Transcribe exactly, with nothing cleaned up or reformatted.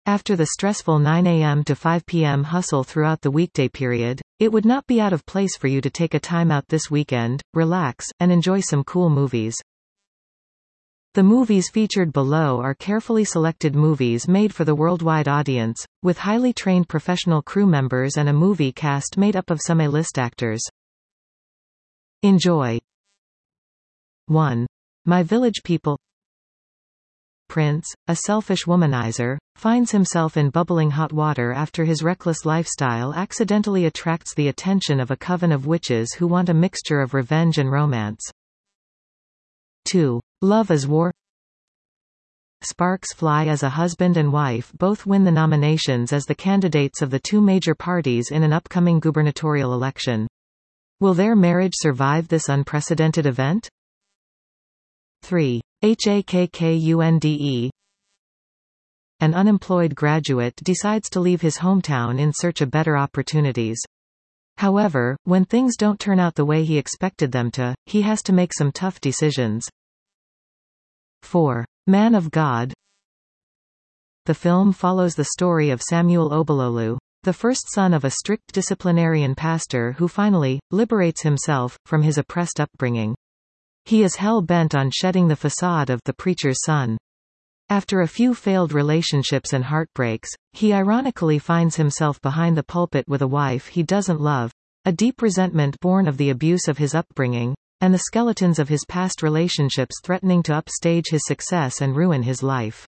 After the stressful nine a m to five p m hustle throughout the weekday period, it would not be out of place for you to take a time out this weekend, relax, and enjoy some cool movies. The movies featured below are carefully selected movies made for the worldwide audience, with highly trained professional crew members and a movie cast made up of some A-list actors. Enjoy. one. My Village People. Prince, a selfish womanizer, finds himself in bubbling hot water after his reckless lifestyle accidentally attracts the attention of a coven of witches who want a mixture of revenge and romance. two. Love is War. Sparks fly as a husband and wife both win the nominations as the candidates of the two major parties in an upcoming gubernatorial election. Will their marriage survive this unprecedented event? three. Hakkunde. An unemployed graduate decides to leave his hometown in search of better opportunities. However, when things don't turn out the way he expected them to, he has to make some tough decisions. four. Man of God. The film follows the story of Samuel Obalolu, the first son of a strict disciplinarian pastor who finally liberates himself from his oppressed upbringing. He is hell-bent on shedding the facade of the preacher's son. After a few failed relationships and heartbreaks, he ironically finds himself behind the pulpit with a wife he doesn't love, a deep resentment born of the abuse of his upbringing, and the skeletons of his past relationships threatening to upstage his success and ruin his life.